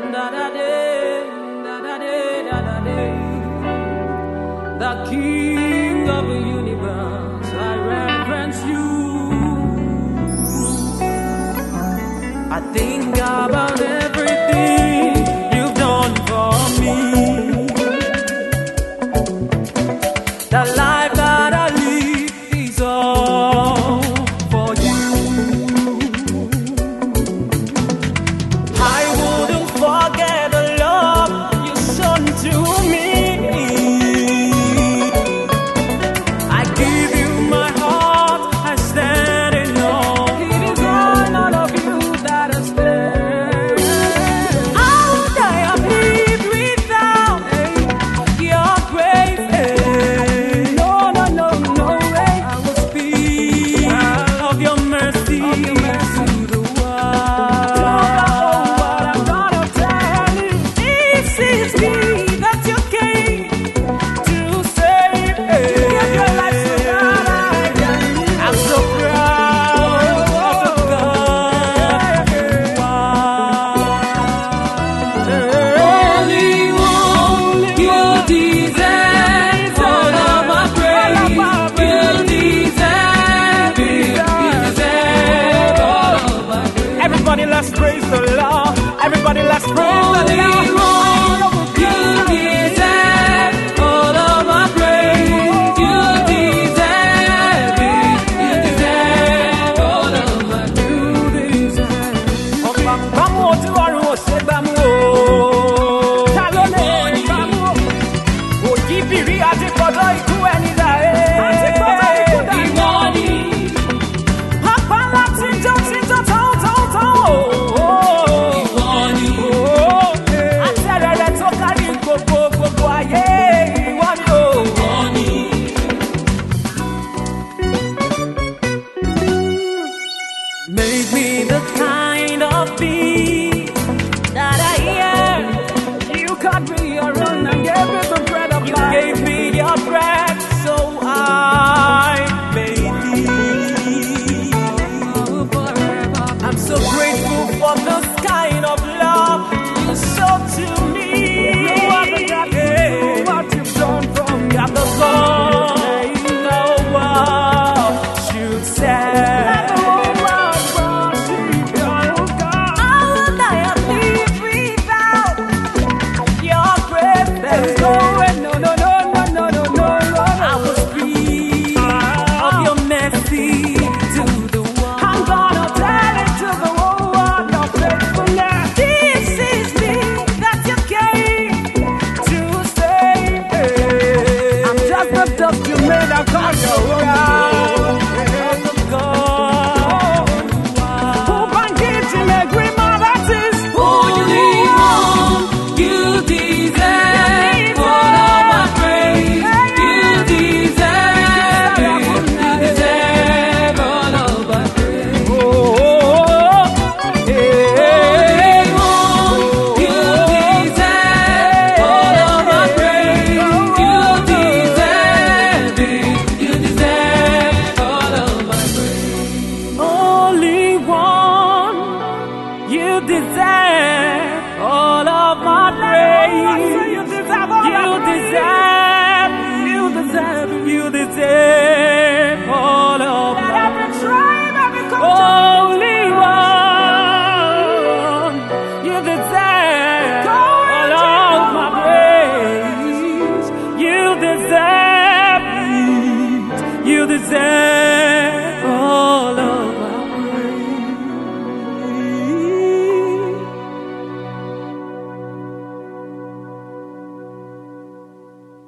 The King of the universe, I reverence you. I think about everything you've done for me. The life that I live is all for you. I wouldn't forget the love you shown to me. I give you my heart, I stand in awe. It is all of you that I stand. How would I have lived without your grace? No, no, no, no way. I will speak of your mercy to the world. What I'm gonna tell you, this is me that you came to save. Give your life so that I can live. I'm so proud of the God you are. Only one, you deserve all of my praise. You deserve it. You deserve all of my praise. Everybody, let's praise the Lord. Everybody, let's praise the Lord. You deserve all of my praise. You deserve it. You deserve all of my praise. Ọ̀pá bámu ojú ọ̀run ò ṣe gbámú o. Ta ló lè gbámú o? Òjìbìrì àti kọ̀dọ̀ ikú ẹni dà ẹ́. Ìwọ ni. Apá ńlá tíjọ́ tán o. Ìwọ ni. Àtẹ̀rẹ̀rẹ̀ tó kárí gbogbo ayé. Ìwọ ni o. Ìwọ ni. Make me the kind of being that I am. You cut me your own and gave me the bread of life. You gave me your bread so I may live forever. I'm so grateful for this kind of love you show to me. What you've done for me. Got the song the world should say. Let the whole world worship your God. How would I have lived without your grace? There's no way, no, no, no, no, no, no, no, no. I will speak of your mercy to the world. I'm gonna tell it to the whole world, your faithfulness. This is me that you came to save. I'm just the dust you made, I call you God. Who can get in a green mountains? Only one, you deserve all of my praise. You deserve it. You deserve all of my praise. Oh, hey, you deserve all of my praise. You deserve it. You deserve all of my praise. Only one, you deserve all of my praise. You deserve all of my praise. You deserve all of my praise. Only one, you deserve all of my praise. You deserve it. You deserve